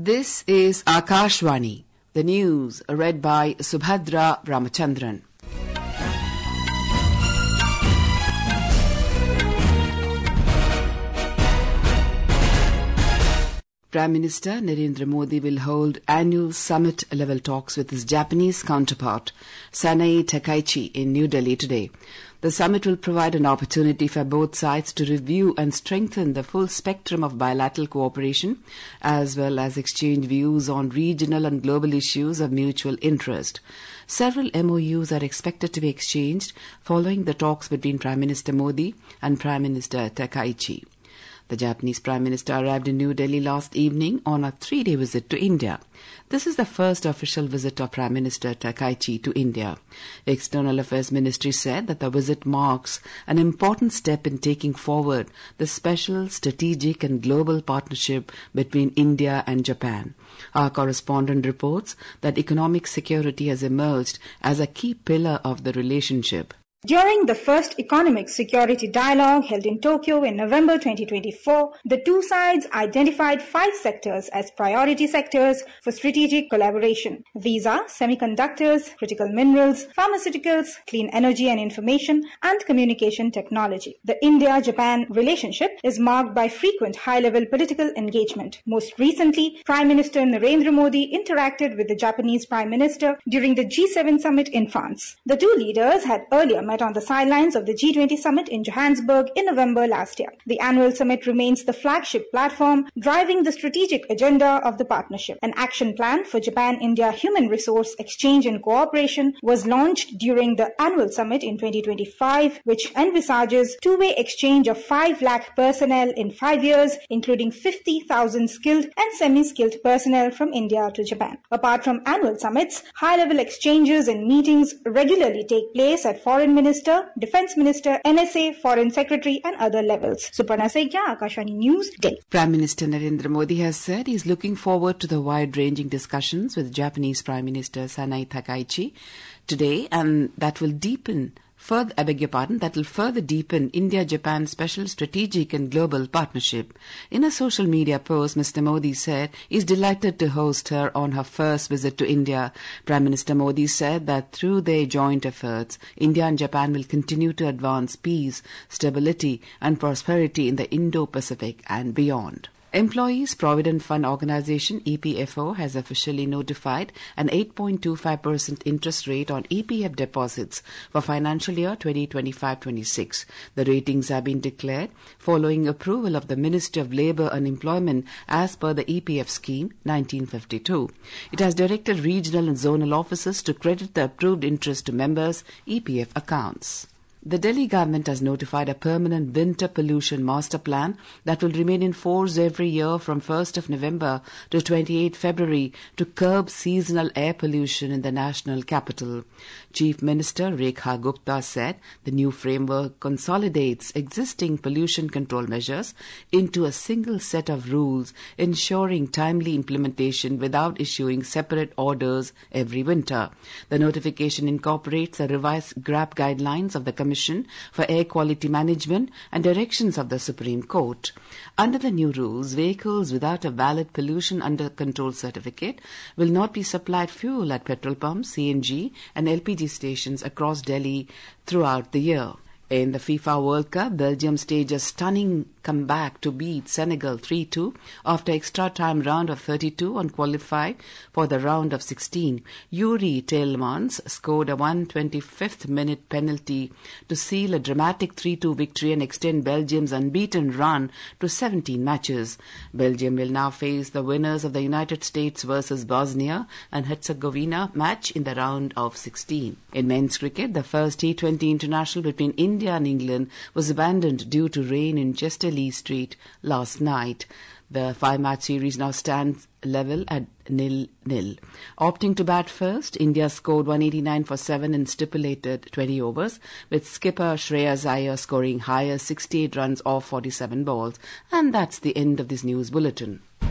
This is Akashvani, the news read by Subhadra Ramachandran. Prime Minister Narendra Modi will hold annual summit-level talks with his Japanese counterpart, Sanai Takaichi, in New Delhi today. The summit will provide an opportunity for both sides to review and strengthen the full spectrum of bilateral cooperation, as well as exchange views on regional and global issues of mutual interest. Several MOUs are expected to be exchanged following the talks between Prime Minister Modi and Prime Minister Takaichi. The Japanese Prime Minister arrived in New Delhi last evening on a 3-day visit to India. This is the first official visit of Prime Minister Takaichi to India. The External Affairs Ministry said that the visit marks an important step in taking forward the special, strategic and global partnership between India and Japan. Our correspondent reports that economic security has emerged as a key pillar of the relationship. During the first economic security dialogue held in Tokyo in November 2024, the two sides identified 5 sectors as priority sectors for strategic collaboration. These are semiconductors, critical minerals, pharmaceuticals, clean energy and information, and communication technology. The India-Japan relationship is marked by frequent high-level political engagement. Most recently, Prime Minister Narendra Modi interacted with the Japanese Prime Minister during the G7 summit in France. The two leaders had earlier met on the sidelines of the G20 summit in Johannesburg in November last year. The annual summit remains the flagship platform driving the strategic agenda of the partnership. An action plan for Japan-India human resource exchange and cooperation was launched during the annual summit in 2025, which envisages two-way exchange of 5 lakh personnel in 5 years, including 50,000 skilled and semi-skilled personnel from India to Japan. Apart from annual summits, high-level exchanges and meetings regularly take place at Foreign Minister, Defence Minister, NSA, Foreign Secretary and other levels. Suparna Sekhya, Akashvani News, Delhi. Prime Minister Narendra Modi has said he is looking forward to the wide-ranging discussions with Japanese Prime Minister Sanai Takaichi today, and that will further deepen India-Japan special strategic and global partnership. In a social media post, Mr. Modi said he is delighted to host her on her first visit to India. Prime Minister Modi said that through their joint efforts, India and Japan will continue to advance peace, stability and prosperity in the Indo-Pacific and beyond. Employees Provident Fund Organization EPFO has officially notified an 8.25% interest rate on EPF deposits for financial year 2025-26. The ratings have been declared following approval of the Ministry of Labour and Employment as per the EPF scheme 1952. It has directed regional and zonal offices to credit the approved interest to members' EPF accounts. The Delhi government has notified a permanent winter pollution master plan that will remain in force every year from 1st of November to 28 February to curb seasonal air pollution in the national capital. Chief Minister Rekha Gupta said the new framework consolidates existing pollution control measures into a single set of rules, ensuring timely implementation without issuing separate orders every winter. The notification incorporates the revised GRAP guidelines of the Commission for Air Quality Management and directions of the Supreme Court. Under the new rules, vehicles without a valid pollution under control certificate will not be supplied fuel at petrol pumps, CNG and LPG stations across Delhi throughout the year. In the FIFA World Cup, Belgium staged a stunning comeback to beat Senegal 3-2 after extra-time round of 32 and qualify for the round of 16. Yuri Tielemans scored a 125th minute penalty to seal a dramatic 3-2 victory and extend Belgium's unbeaten run to 17 matches. Belgium will now face the winners of the United States versus Bosnia and Herzegovina match in the round of 16. In men's cricket, the first T20 international between India and England was abandoned due to rain in Chester Lee Street last night. The 5-match series now stands level at 0-0. Opting to bat first, India scored 189 for 7 in stipulated 20 overs, with skipper Shreyas Iyer scoring higher 68 runs off 47 balls. And that's the end of this news bulletin.